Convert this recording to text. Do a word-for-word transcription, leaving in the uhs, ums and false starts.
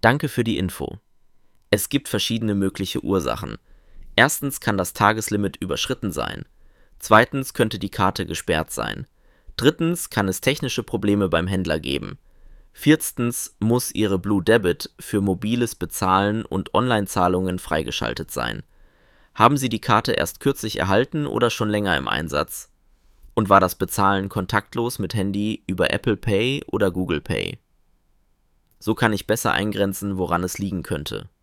Danke für die Info. Es gibt verschiedene mögliche Ursachen. Erstens kann das Tageslimit überschritten sein. Zweitens könnte die Karte gesperrt sein. Drittens kann es technische Probleme beim Händler geben. Viertens muss Ihre Blue Debit für mobiles Bezahlen und Online-Zahlungen freigeschaltet sein. Haben Sie die Karte erst kürzlich erhalten oder schon länger im Einsatz? Und war das Bezahlen kontaktlos mit Handy über Apple Pay oder Google Pay? So kann ich besser eingrenzen, woran es liegen könnte.